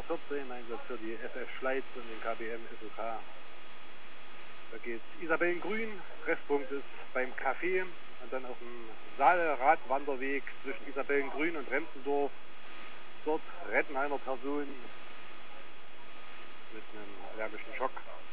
14, Einsatz für die FF Schleiz und den KBM SOK. Da geht's Isabellengrün, Treffpunkt ist beim Café und dann auf dem Saalradwanderweg zwischen Isabellengrün und Renzendorf. Dort retten einer Person mit einem allergischen Schock.